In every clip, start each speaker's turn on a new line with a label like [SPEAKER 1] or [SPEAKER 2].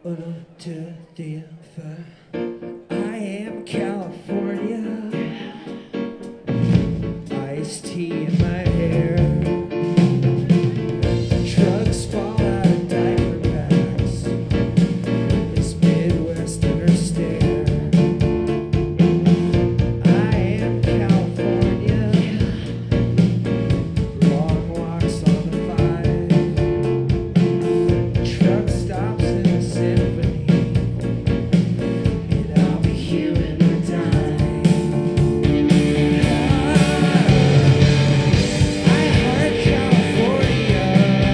[SPEAKER 1] Uno, two, three, four. I am California. Iced tea in my hair. Trucks fall out of diaper bags. This Midwesterner stare. I am California. Long walks on the Vine. Truck stops in the symphony. And I'll be here when we're done. I heart California.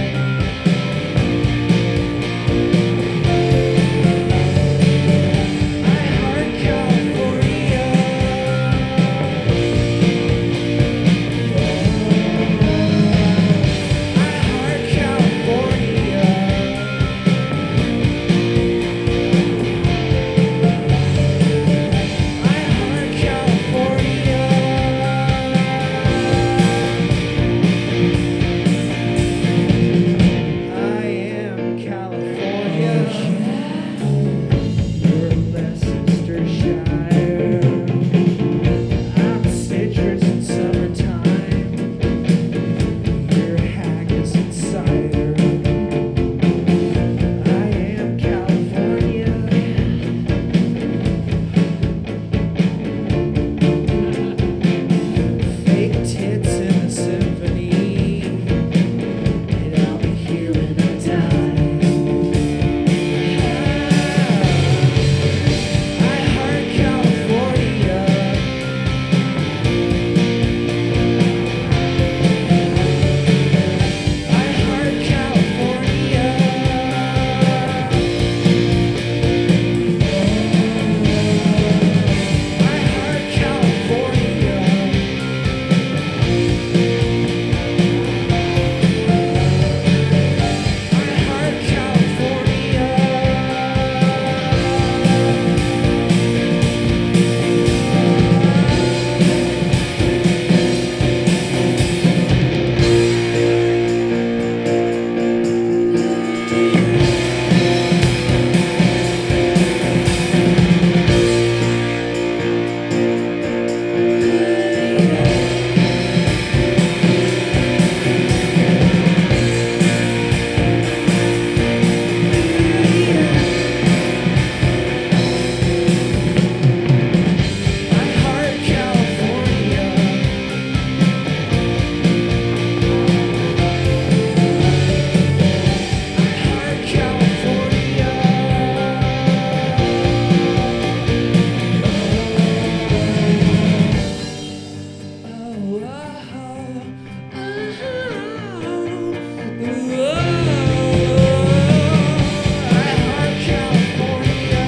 [SPEAKER 1] I heart California. I heart California. I heart California. I am California. You're Leicestershire. I'm citrus in summertime. You're haggis and cider. I am California. Fake tits in the symphony. And I'll be here when I die. I heart California. I heart California. I heart California. I heart California. I heart California. I heart California. I heart California.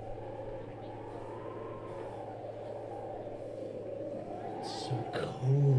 [SPEAKER 1] It's so cold.